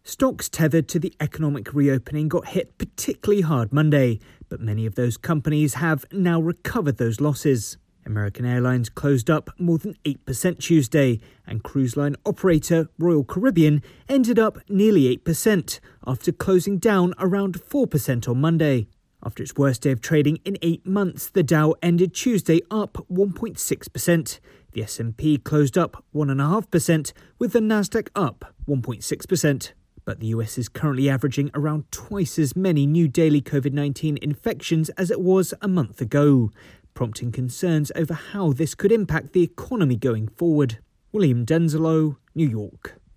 Stocks tethered to the economic reopening got hit particularly hard Monday, but many of those companies have now recovered those losses. American Airlines closed up more than 8% Tuesday, and cruise line operator Royal Caribbean ended up nearly 8% after closing down around 4% on Monday. After its worst day of trading in 8 months, the Dow ended Tuesday up 1.6%. The S&P closed up 1.5%, with the Nasdaq up 1.6%. But the US is currently averaging around twice as many new daily COVID-19 infections as it was a month ago, prompting concerns over how this could impact the economy going forward. William Denzelo, New York.